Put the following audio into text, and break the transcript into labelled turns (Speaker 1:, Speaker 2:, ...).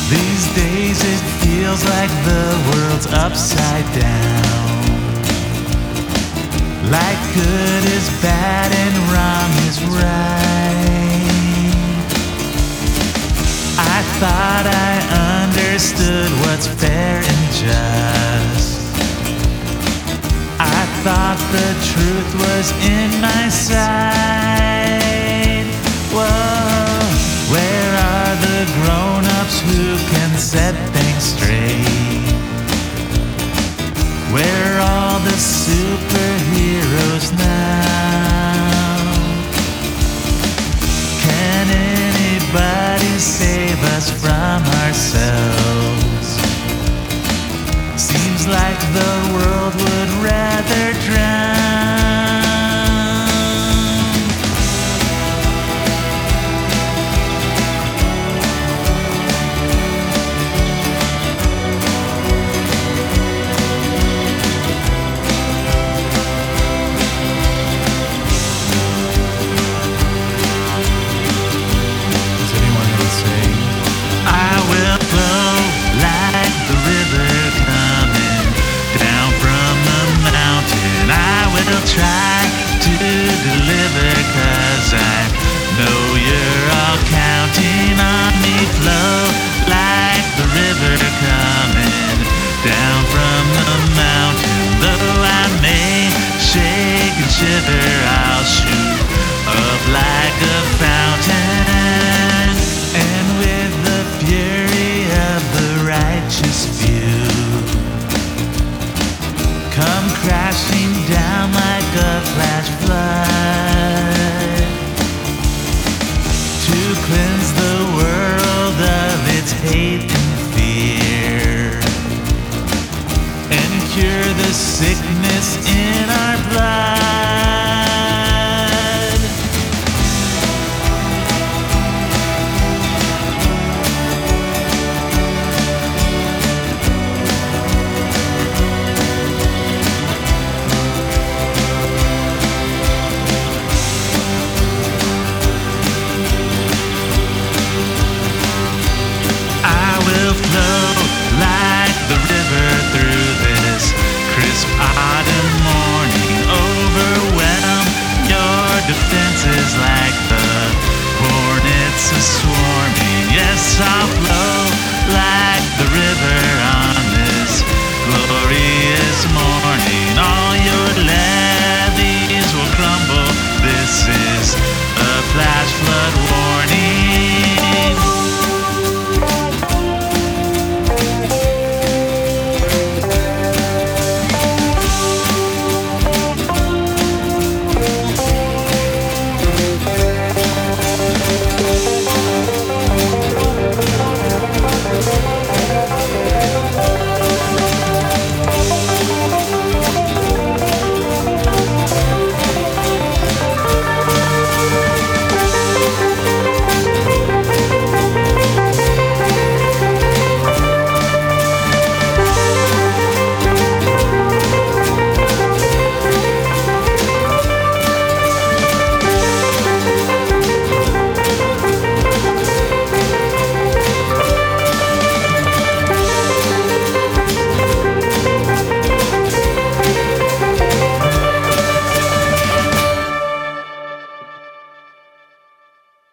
Speaker 1: These days it feels like the world's upside down. Like good is bad and wrong is right. I thought I understood what's fair and just. I thought the truth was in my sight. Whoa, where are the grown-ups who can set things straight? Where are all the superheroes now? Can anybody save us from ourselves? Seems like the world would rather drown. Does anyone know the saying? I will flow like the river coming down from the mountain. I will try to deliver, 'cause I know you're all counting on me. Flow like the river coming down from the mountain. Though I may shake and shiver, I'll shoot up like a fountain. And with the fury of the righteous few, come crashing down like a flash flood to cleanse the